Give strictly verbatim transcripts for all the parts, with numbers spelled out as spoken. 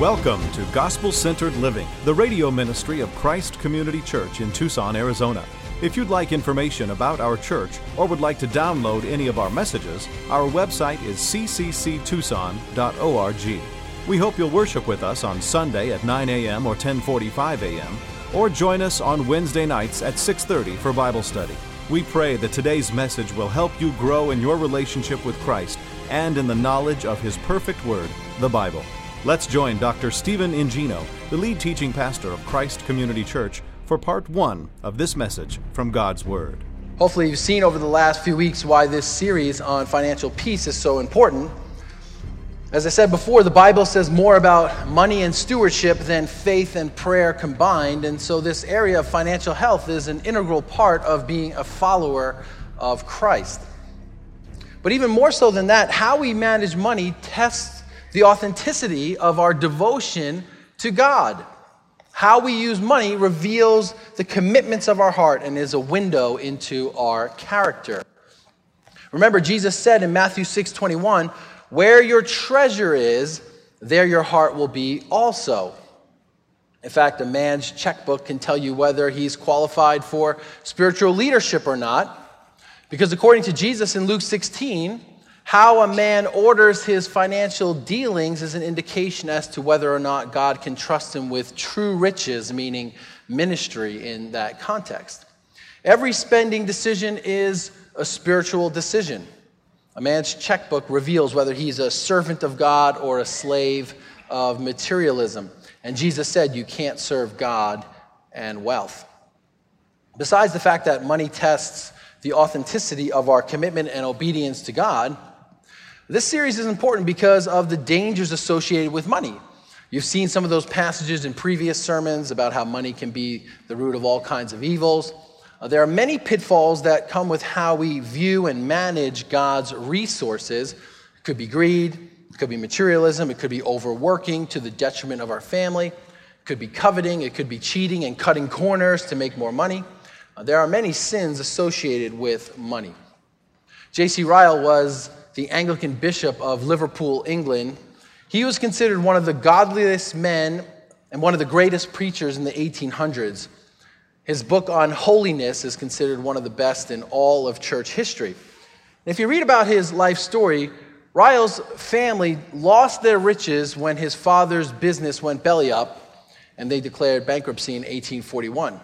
Welcome to Gospel-Centered Living, the radio ministry of Christ Community Church in Tucson, Arizona. If you'd like information about our church or would like to download any of our messages, our website is c c c tucson dot org. We hope you'll worship with us on Sunday at nine a.m. or ten forty-five a.m. or join us on Wednesday nights at six thirty for Bible study. We pray that today's message will help you grow in your relationship with Christ and in the knowledge of His perfect Word, the Bible. Let's join Doctor Stephen Ingino, the lead teaching pastor of Christ Community Church, for part one of this message from God's Word. Hopefully you've seen over the last few weeks why this series on financial peace is so important. As I said before, the Bible says more about money and stewardship than faith and prayer combined, and so this area of financial health is an integral part of being a follower of Christ. But even more so than that, how we manage money tests the authenticity of our devotion to God. How we use money reveals the commitments of our heart and is a window into our character. Remember, Jesus said in Matthew six twenty-one, "Where your treasure is, there your heart will be also." In fact, a man's checkbook can tell you whether he's qualified for spiritual leadership or not, because according to Jesus in Luke sixteen, how a man orders his financial dealings is an indication as to whether or not God can trust him with true riches, meaning ministry in that context. Every spending decision is a spiritual decision. A man's checkbook reveals whether he's a servant of God or a slave of materialism. And Jesus said you can't serve God and wealth. Besides the fact that money tests the authenticity of our commitment and obedience to God, this series is important because of the dangers associated with money. You've seen some of those passages in previous sermons about how money can be the root of all kinds of evils. Uh, there are many pitfalls that come with how we view and manage God's resources. It could be greed, it could be materialism, it could be overworking to the detriment of our family, it could be coveting, it could be cheating and cutting corners to make more money. Uh, there are many sins associated with money. J C Ryle was the Anglican bishop of Liverpool, England. He was considered one of the godliest men and one of the greatest preachers in the eighteen hundreds. His book on holiness is considered one of the best in all of church history. If you read about his life story, Ryle's family lost their riches when his father's business went belly up, and they declared bankruptcy in eighteen forty-one.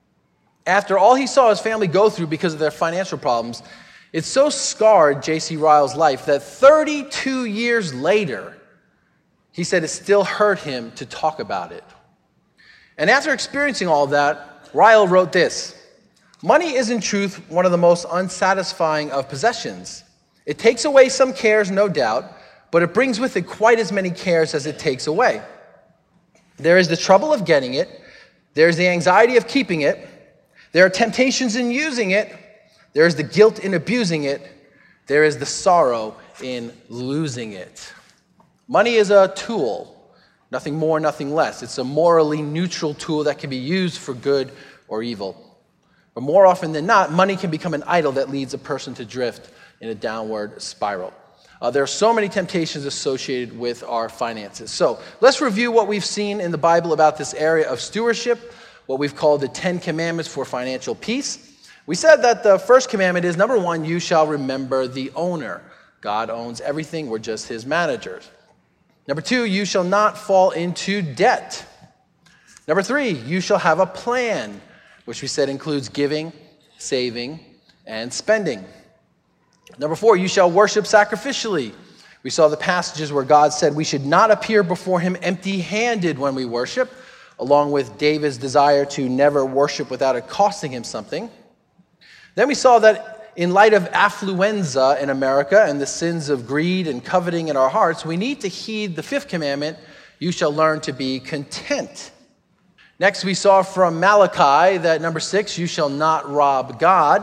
After all he saw his family go through because of their financial problems, it so scarred J C Ryle's life that thirty-two years later, he said it still hurt him to talk about it. And after experiencing all of that, Ryle wrote this: "Money is in truth one of the most unsatisfying of possessions. It takes away some cares, no doubt, but it brings with it quite as many cares as it takes away. There is the trouble of getting it, there is the anxiety of keeping it, there are temptations in using it, there is the guilt in abusing it, there is the sorrow in losing it." Money is a tool, nothing more, nothing less. It's a morally neutral tool that can be used for good or evil. But more often than not, money can become an idol that leads a person to drift in a downward spiral. Uh, there are so many temptations associated with our finances. So let's review what we've seen in the Bible about this area of stewardship, what we've called the Ten Commandments for financial peace. We said that the first commandment is, number one, you shall remember the owner. God owns everything. We're just his managers. Number two, you shall not fall into debt. Number three, you shall have a plan, which we said includes giving, saving, and spending. Number four, you shall worship sacrificially. We saw the passages where God said we should not appear before him empty-handed when we worship, along with David's desire to never worship without it costing him something. Then we saw that in light of affluenza in America and the sins of greed and coveting in our hearts, we need to heed the fifth commandment, you shall learn to be content. Next, we saw from Malachi that number six, you shall not rob God.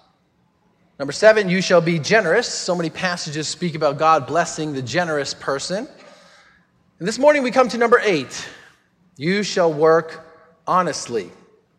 Number seven, you shall be generous. So many passages speak about God blessing the generous person. And this morning we come to number eight, you shall work honestly.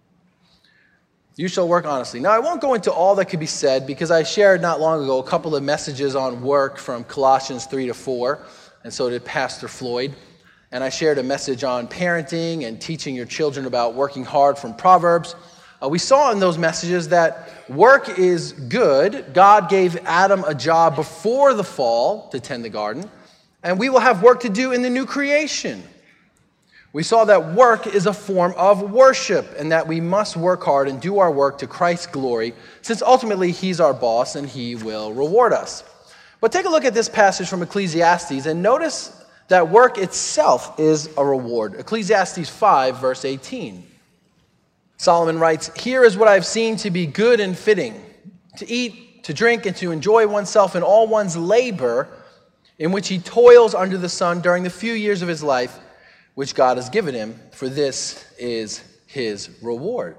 You shall work honestly. Now, I won't go into all that could be said because I shared not long ago a couple of messages on work from Colossians three to four, and so did Pastor Floyd. and I shared a message on parenting and teaching your children about working hard from Proverbs. Uh, we saw in those messages that work is good. God gave Adam a job before the fall to tend the garden, and we will have work to do in the new creation. We saw that work is a form of worship and that we must work hard and do our work to Christ's glory, since ultimately he's our boss and he will reward us. But take a look at this passage from Ecclesiastes and notice that work itself is a reward. Ecclesiastes five, verse eighteen. Solomon writes, "Here is what I have seen to be good and fitting, to eat, to drink, and to enjoy oneself in all one's labor, in which he toils under the sun during the few years of his life, which God has given him, for this is his reward."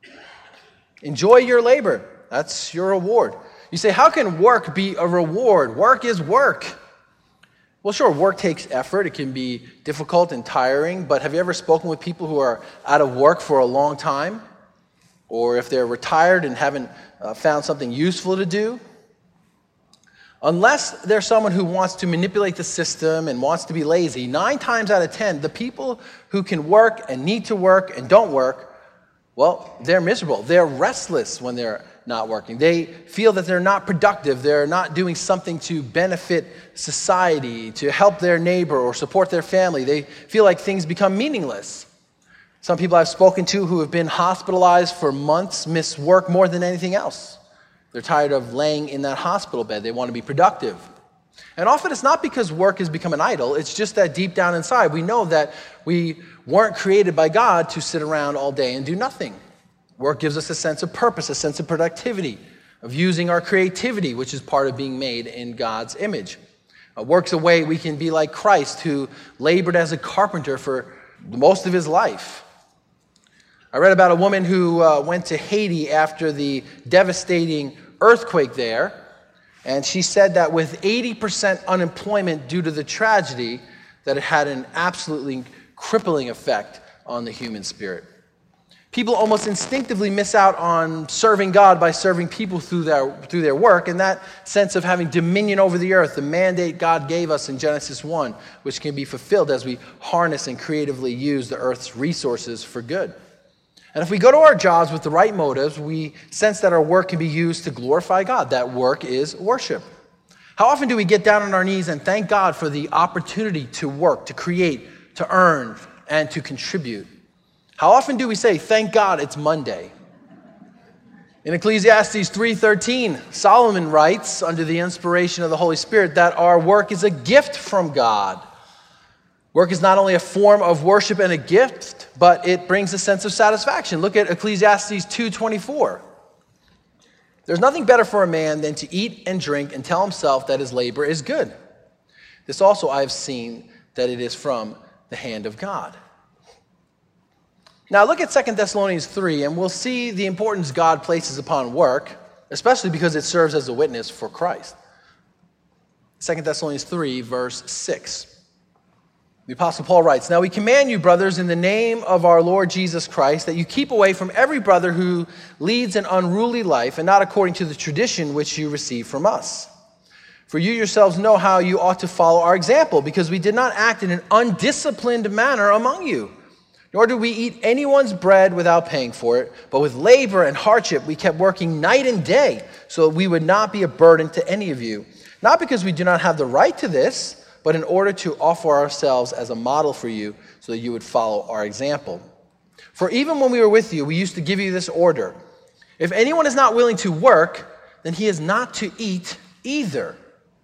Enjoy your labor. That's your reward. You say, how can work be a reward? Work is work. Well, sure, work takes effort. It can be difficult and tiring, but have you ever spoken with people who are out of work for a long time? Or if they're retired and haven't uh, found something useful to do? Unless there's someone who wants to manipulate the system and wants to be lazy, nine times out of ten, the people who can work and need to work and don't work, well, they're miserable. They're restless when they're not working. They feel that they're not productive. They're not doing something to benefit society, to help their neighbor or support their family. They feel like things become meaningless. Some people I've spoken to who have been hospitalized for months miss work more than anything else. They're tired of laying in that hospital bed. They want to be productive. And often it's not because work has become an idol. It's just that deep down inside, we know that we weren't created by God to sit around all day and do nothing. Work gives us a sense of purpose, a sense of productivity, of using our creativity, which is part of being made in God's image. Uh, work's a way we can be like Christ, who labored as a carpenter for most of his life. I read about a woman who uh, went to Haiti after the devastating earthquake there, and she said that with eighty percent unemployment due to the tragedy, that it had an absolutely crippling effect on the human spirit. People almost instinctively miss out on serving God by serving people through their, through their work, and that sense of having dominion over the earth, the mandate God gave us in Genesis one, which can be fulfilled as we harness and creatively use the earth's resources for good. And if we go to our jobs with the right motives, we sense that our work can be used to glorify God. That work is worship. How often do we get down on our knees and thank God for the opportunity to work, to create, to earn, and to contribute? How often do we say, thank God it's Monday? In Ecclesiastes three thirteen, Solomon writes, under the inspiration of the Holy Spirit, that our work is a gift from God. Work is not only a form of worship and a gift, but it brings a sense of satisfaction. Look at Ecclesiastes two twenty-four. There's nothing better for a man than to eat and drink and tell himself that his labor is good. This also I have seen that it is from the hand of God. Now look at Second Thessalonians three, and we'll see the importance God places upon work, especially because it serves as a witness for Christ. Second Thessalonians three, verse six. The Apostle Paul writes, "Now we command you, brothers, in the name of our Lord Jesus Christ, that you keep away from every brother who leads an unruly life, and not according to the tradition which you received from us. For you yourselves know how you ought to follow our example, because we did not act in an undisciplined manner among you. Nor did we eat anyone's bread without paying for it, but with labor and hardship we kept working night and day, so that we would not be a burden to any of you. Not because we do not have the right to this, but in order to offer ourselves as a model for you, so that you would follow our example. For even when we were with you, we used to give you this order: if anyone is not willing to work, then he is not to eat either.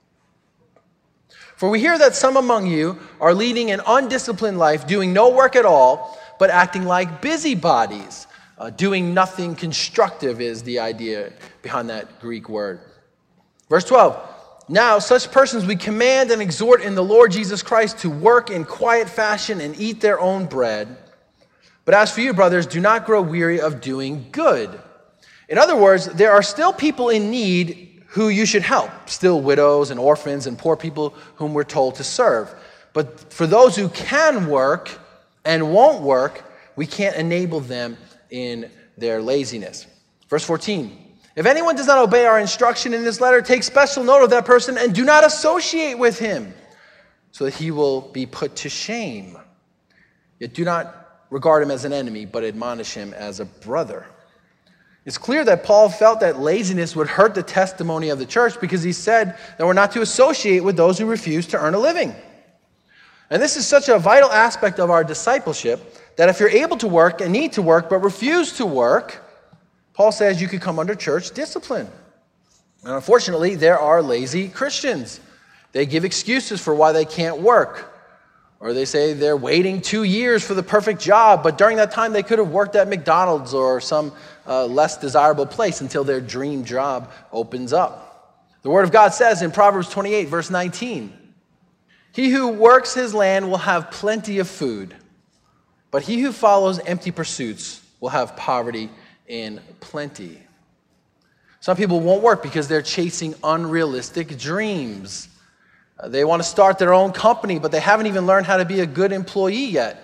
For we hear that some among you are leading an undisciplined life, doing no work at all, but acting like busybodies. Uh, doing nothing constructive is the idea behind that Greek word. Verse twelve, now such persons we command and exhort in the Lord Jesus Christ to work in quiet fashion and eat their own bread. But as for you, brothers, do not grow weary of doing good. In other words, there are still people in need who you should help, still widows and orphans and poor people whom we're told to serve. But for those who can work and won't work, we can't enable them in their laziness. Verse fourteen, if anyone does not obey our instruction in this letter, take special note of that person and do not associate with him. so that he will be put to shame. Yet do not regard him as an enemy, but admonish him as a brother. It's clear that Paul felt that laziness would hurt the testimony of the church because he said that we're not to associate with those who refuse to earn a living. And this is such a vital aspect of our discipleship that if you're able to work and need to work but refuse to work, Paul says you could come under church discipline. And unfortunately, there are lazy Christians. They give excuses for why they can't work. Or they say they're waiting two years for the perfect job, but during that time they could have worked at McDonald's or some uh, less desirable place until their dream job opens up. The Word of God says in Proverbs twenty-eight, verse nineteen, "He who works his land will have plenty of food, but he who follows empty pursuits will have poverty in plenty." Some people won't work because they're chasing unrealistic dreams. Uh, they want to start their own company, but they haven't even learned how to be a good employee yet,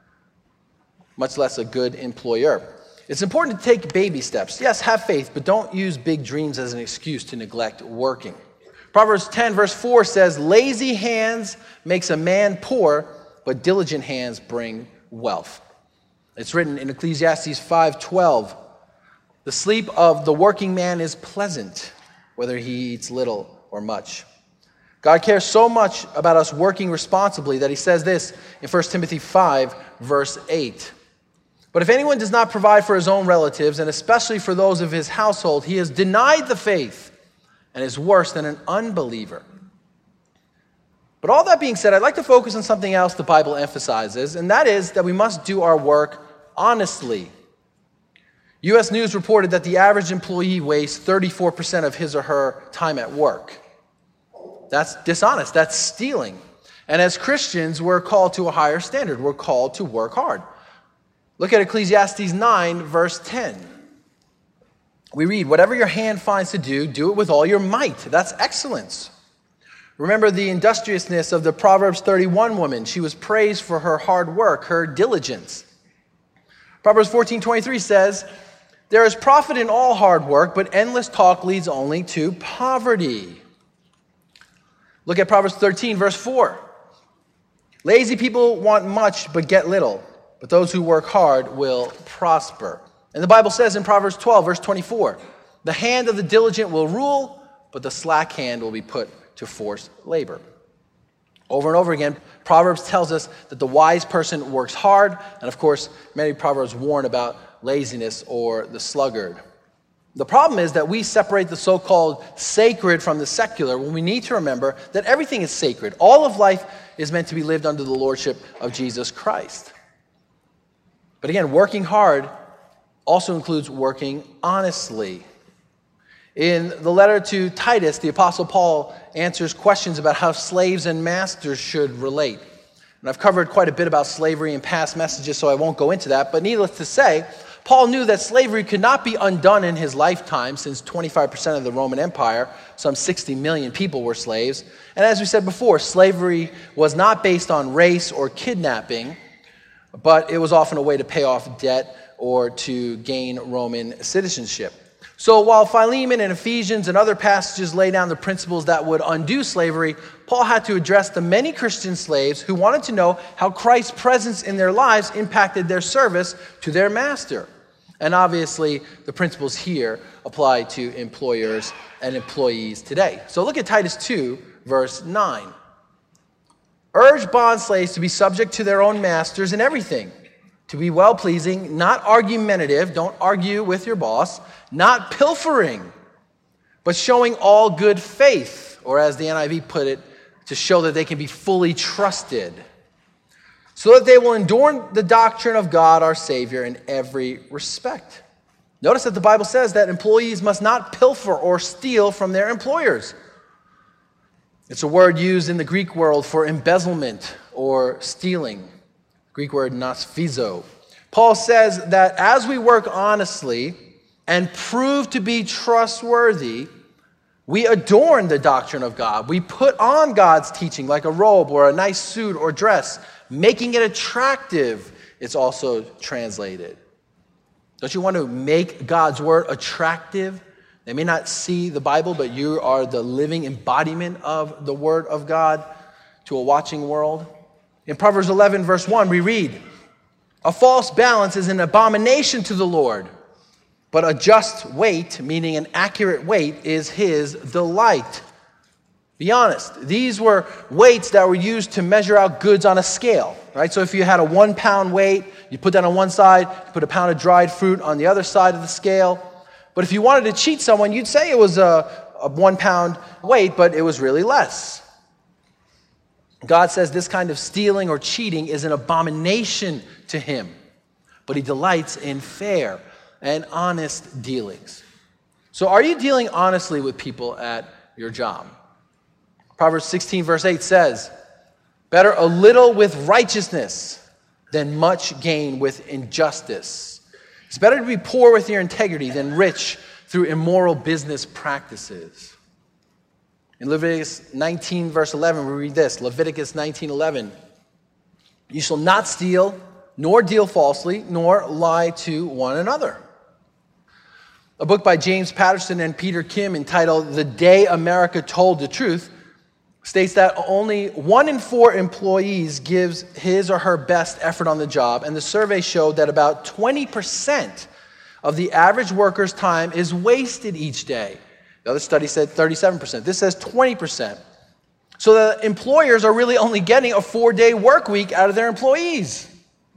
much less a good employer. It's important to take baby steps. Yes, have faith, but don't use big dreams as an excuse to neglect working. Proverbs ten, verse four says, "Lazy hands makes a man poor, but diligent hands bring wealth." It's written in Ecclesiastes five twelve, "The sleep of the working man is pleasant, whether he eats little or much." God cares so much about us working responsibly that he says this in First Timothy five, verse eight. "But if anyone does not provide for his own relatives, and especially for those of his household, he has denied the faith and is worse than an unbeliever." But all that being said, I'd like to focus on something else the Bible emphasizes, and that is that we must do our work honestly. U S News reported that the average employee wastes thirty-four percent of his or her time at work. That's dishonest. That's stealing. And as Christians, we're called to a higher standard. We're called to work hard. Look at Ecclesiastes nine, verse ten. We read, "Whatever your hand finds to do, do it with all your might." That's excellence. Remember the industriousness of the Proverbs thirty-one woman. She was praised for her hard work, her diligence. Proverbs fourteen twenty-three says, "There is profit in all hard work, but endless talk leads only to poverty." Look at Proverbs thirteen, verse four. "Lazy people want much but get little, but those who work hard will prosper." And the Bible says in Proverbs twelve, verse twenty-four, "The hand of the diligent will rule, but the slack hand will be put to forced labor." Over and over again, Proverbs tells us that the wise person works hard, and of course, many Proverbs warn about laziness or the sluggard. The problem is that we separate the so-called sacred from the secular when we need to remember that everything is sacred. All of life is meant to be lived under the lordship of Jesus Christ. But again, working hard also includes working honestly. In the letter to Titus, the Apostle Paul answers questions about how slaves and masters should relate. And I've covered quite a bit about slavery in past messages, so I won't go into that. But needless to say, Paul knew that slavery could not be undone in his lifetime, since twenty-five percent of the Roman Empire, some sixty million people, were slaves. And as we said before, slavery was not based on race or kidnapping, but it was often a way to pay off debt or to gain Roman citizenship. So while Philemon and Ephesians and other passages lay down the principles that would undo slavery, Paul had to address the many Christian slaves who wanted to know how Christ's presence in their lives impacted their service to their master. And obviously, the principles here apply to employers and employees today. So look at Titus two, verse nine. "Urge bond slaves to be subject to their own masters in everything, to be well-pleasing, not argumentative," don't argue with your boss, "not pilfering, but showing all good faith," or as the N I V put it, to show that they can be fully trusted, "so that they will adorn the doctrine of God our Savior in every respect." Notice that the Bible says that employees must not pilfer or steal from their employers. It's a word used in the Greek world for embezzlement or stealing. Greek word nosphizo. Paul says that as we work honestly and prove to be trustworthy, we adorn the doctrine of God. We put on God's teaching like a robe or a nice suit or dress, making it attractive, it's also translated. Don't you want to make God's word attractive? They may not see the Bible, but you are the living embodiment of the word of God. to a watching world. In Proverbs eleven, verse one, we read, "A false balance is an abomination to the Lord, but a just weight," meaning an accurate weight, "is his delight." Be honest. These were weights that were used to measure out goods on a scale, right? So if you had a one pound weight, you put that on one side, you put a pound of dried fruit on the other side of the scale. But if you wanted to cheat someone, you'd say it was a, a one pound weight, but it was really less. God says this kind of stealing or cheating is an abomination to him, but he delights in fair and honest dealings. So are you dealing honestly with people at your job? Proverbs sixteen, verse eight says, "Better a little with righteousness than much gain with injustice." It's better to be poor with your integrity than rich through immoral business practices. In Leviticus nineteen, verse eleven, we read this. Leviticus nineteen eleven. "You shall not steal, nor deal falsely, nor lie to one another." A book by James Patterson and Peter Kim entitled "The Day America Told the Truth" states that only one in four employees gives his or her best effort on the job, and the survey showed that about twenty percent of the average worker's time is wasted each day. The other study said thirty-seven percent. This says twenty percent. So the employers are really only getting a four-day work week out of their employees.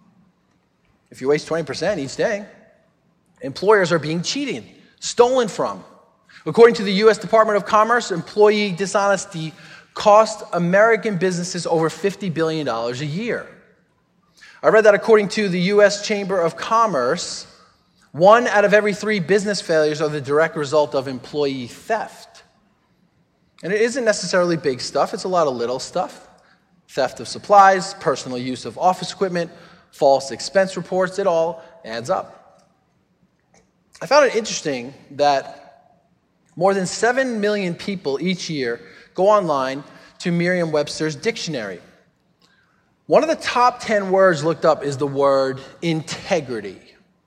If you waste twenty percent each day, employers are being cheated, stolen from. According to the U S Department of Commerce, employee dishonesty cost American businesses over fifty billion dollars a year. I read that according to the U S Chamber of Commerce, one out of every three business failures are the direct result of employee theft. And it isn't necessarily big stuff, it's a lot of little stuff. Theft of supplies, personal use of office equipment, false expense reports, it all adds up. I found it interesting that more than seven million people each year go online to Merriam-Webster's dictionary. One of the top ten words looked up is the word integrity.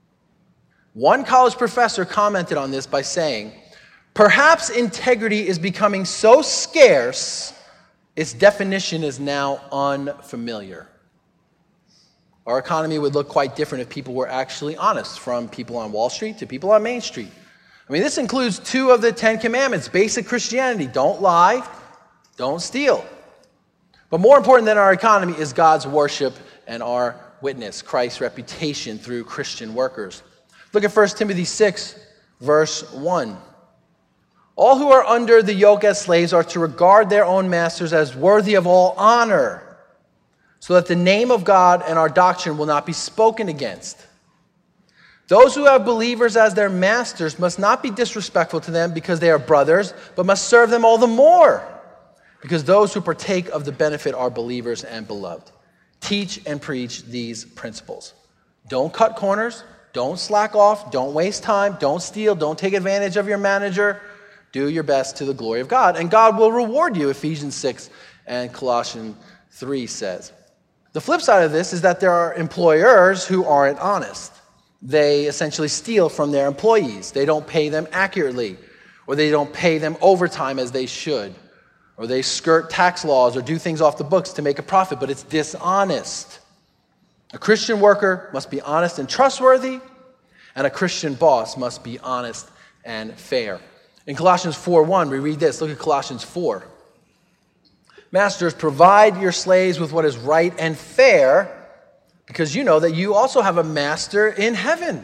One college professor commented on this by saying, "Perhaps integrity is becoming so scarce, its definition is now unfamiliar." Our economy would look quite different if people were actually honest, from people on Wall Street to people on Main Street. I mean, this includes two of the Ten Commandments, basic Christianity: don't lie, don't steal. But more important than our economy is God's worship and our witness, Christ's reputation through Christian workers. Look at First Timothy six, verse one. "All who are under the yoke as slaves are to regard their own masters as worthy of all honor, so that the name of God and our doctrine will not be spoken against. Those who have believers as their masters must not be disrespectful to them because they are brothers, but must serve them all the more, because those who partake of the benefit are believers and beloved. Teach and preach these principles." Don't cut corners. Don't slack off. Don't waste time. Don't steal. Don't take advantage of your manager. Do your best to the glory of God, and God will reward you, Ephesians six and Colossians three says. The flip side of this is that there are employers who aren't honest. They essentially steal from their employees. They don't pay them accurately, or they don't pay them overtime as they should, or they skirt tax laws or do things off the books to make a profit, but it's dishonest. A Christian worker must be honest and trustworthy, and a Christian boss must be honest and fair. In Colossians four one, we read this. Look at Colossians four. "Masters, provide your slaves with what is right and fair, because you know that you also have a master in heaven."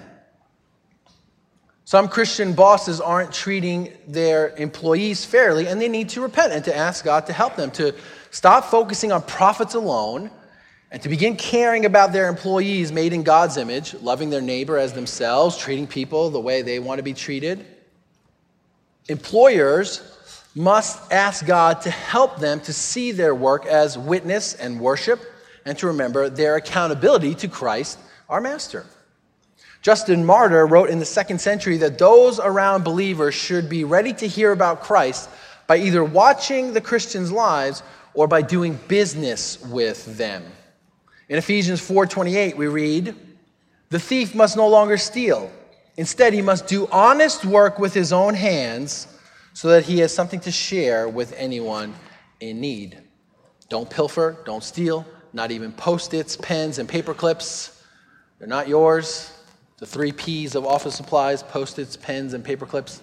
Some Christian bosses aren't treating their employees fairly, and they need to repent and to ask God to help them to stop focusing on profits alone and to begin caring about their employees made in God's image, loving their neighbor as themselves, treating people the way they want to be treated. Employers must ask God to help them to see their work as witness and worship, and to remember their accountability to Christ, our master. Justin Martyr wrote in the second century that those around believers should be ready to hear about Christ by either watching the Christians' lives or by doing business with them. In Ephesians four twenty-eight, we read, "The thief must no longer steal. Instead, he must do honest work with his own hands so that he has something to share with anyone in need." Don't pilfer, don't steal, not even Post-its, pens, and paper clips. They're not yours. The three P's of office supplies: Post-its, pens, and paper clips.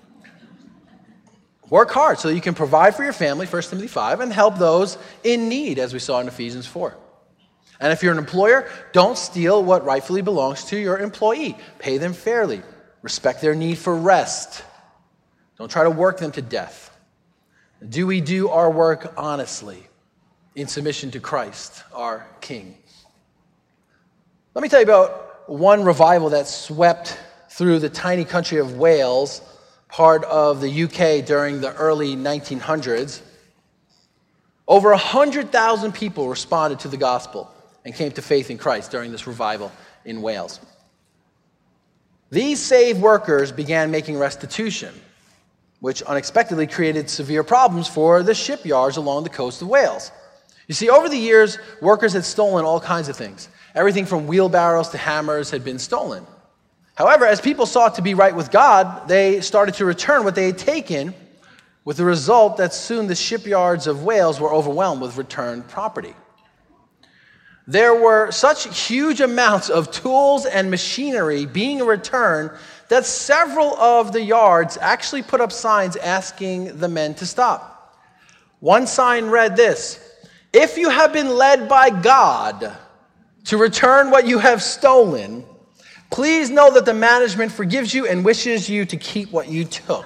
Work hard so that you can provide for your family, First Timothy five, and help those in need, as we saw in Ephesians four. And if you're an employer, don't steal what rightfully belongs to your employee. Pay them fairly. Respect their need for rest. Don't try to work them to death. Do we do our work honestly, in submission to Christ, our King? Let me tell you about one revival that swept through the tiny country of Wales, part of the U K, during the early nineteen hundreds. Over one hundred thousand people responded to the gospel and came to faith in Christ during this revival in Wales. These saved workers began making restitution, which unexpectedly created severe problems for the shipyards along the coast of Wales. You see, over the years, workers had stolen all kinds of things. Everything from wheelbarrows to hammers had been stolen. However, as people sought to be right with God, they started to return what they had taken, with the result that soon the shipyards of Wales were overwhelmed with returned property. There were such huge amounts of tools and machinery being returned that several of the yards actually put up signs asking the men to stop. One sign read this: "If you have been led by God to return what you have stolen, please know that the management forgives you and wishes you to keep what you took."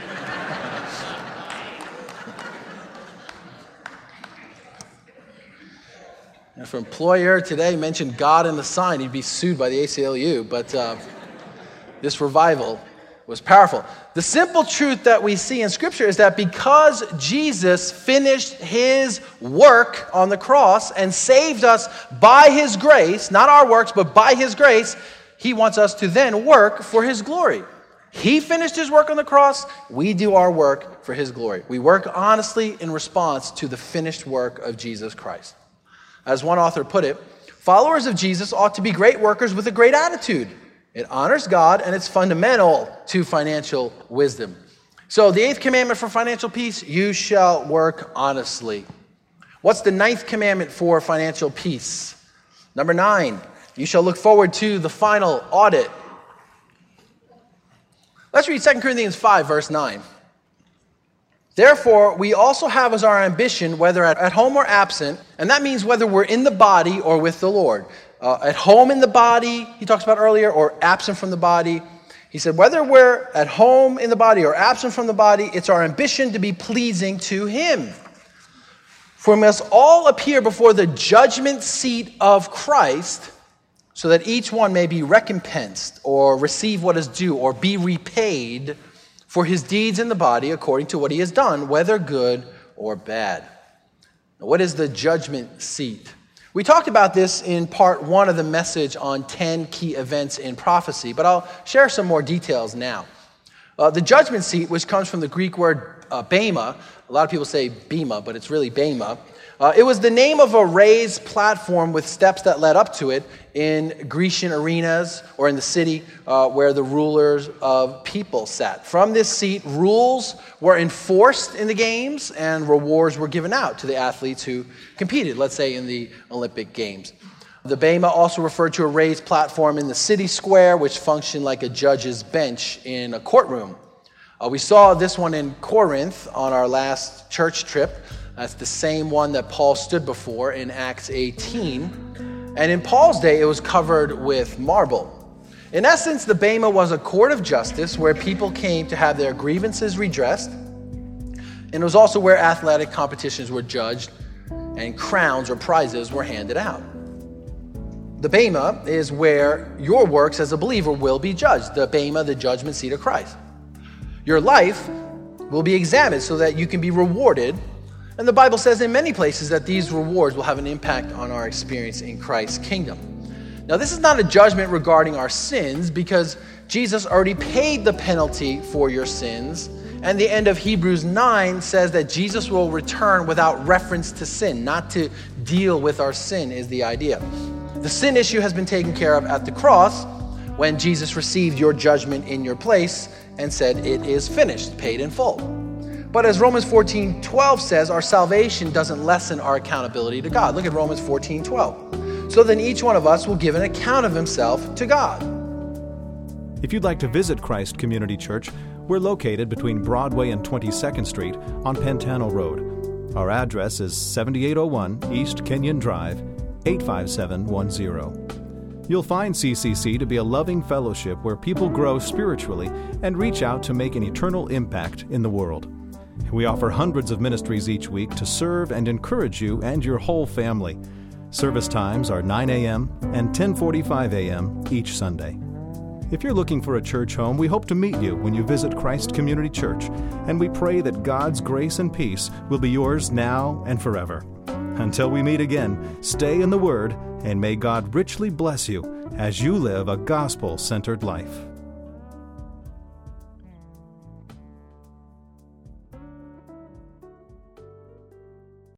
If an employer today mentioned God in the sign, he'd be sued by the A C L U, but uh, this revival was powerful. The simple truth that we see in Scripture is that because Jesus finished his work on the cross and saved us by his grace, not our works, but by his grace, he wants us to then work for his glory. He finished his work on the cross. We do our work for his glory. We work honestly in response to the finished work of Jesus Christ. As one author put it, followers of Jesus ought to be great workers with a great attitude. It honors God, and it's fundamental to financial wisdom. So the eighth commandment for financial peace: you shall work honestly. What's the ninth commandment for financial peace? Number nine, you shall look forward to the final audit. Let's read Second Corinthians five, verse nine. "Therefore, we also have as our ambition, whether at home or absent," and that means whether we're in the body or with the Lord. Uh, at home in the body, he talks about earlier, or absent from the body. He said, whether we're at home in the body or absent from the body, it's our ambition to be pleasing to him. For we must all appear before the judgment seat of Christ, so that each one may be recompensed or receive what is due or be repaid for his deeds in the body according to what he has done, whether good or bad. Now, what is the judgment seat? We talked about this in part one of the message on ten key events in prophecy, but I'll share some more details now. Uh, the judgment seat, which comes from the Greek word uh, bema, a lot of people say bema, but it's really bema. Uh, it was the name of a raised platform with steps that led up to it in Grecian arenas or in the city uh, where the rulers of people sat. From this seat, rules were enforced in the games and rewards were given out to the athletes who competed, let's say in the Olympic Games. The bema also referred to a raised platform in the city square, which functioned like a judge's bench in a courtroom. Uh, we saw this one in Corinth on our last church trip. That's the same one that Paul stood before in Acts eighteen. And in Paul's day, it was covered with marble. In essence, the bema was a court of justice where people came to have their grievances redressed. And it was also where athletic competitions were judged and crowns or prizes were handed out. The bema is where your works as a believer will be judged. The bema, the judgment seat of Christ. Your life will be examined so that you can be rewarded. And the Bible says in many places that these rewards will have an impact on our experience in Christ's kingdom. Now, this is not a judgment regarding our sins because Jesus already paid the penalty for your sins. And the end of Hebrews nine says that Jesus will return without reference to sin. Not to deal with our sin is the idea. The sin issue has been taken care of at the cross when Jesus received your judgment in your place and said, it is finished, paid in full. But as Romans fourteen twelve says, our salvation doesn't lessen our accountability to God. Look at Romans fourteen twelve. So then each one of us will give an account of himself to God. If you'd like to visit Christ Community Church, we're located between Broadway and twenty-second Street on Pantano Road. Our address is seventy-eight oh one East Kenyon Drive, eight five seven one zero. You'll find C C C to be a loving fellowship where people grow spiritually and reach out to make an eternal impact in the world. We offer hundreds of ministries each week to serve and encourage you and your whole family. Service times are nine a.m. and ten forty-five a.m. each Sunday. If you're looking for a church home, we hope to meet you when you visit Christ Community Church, and we pray that God's grace and peace will be yours now and forever. Until we meet again, stay in the Word, and may God richly bless you as you live a gospel-centered life.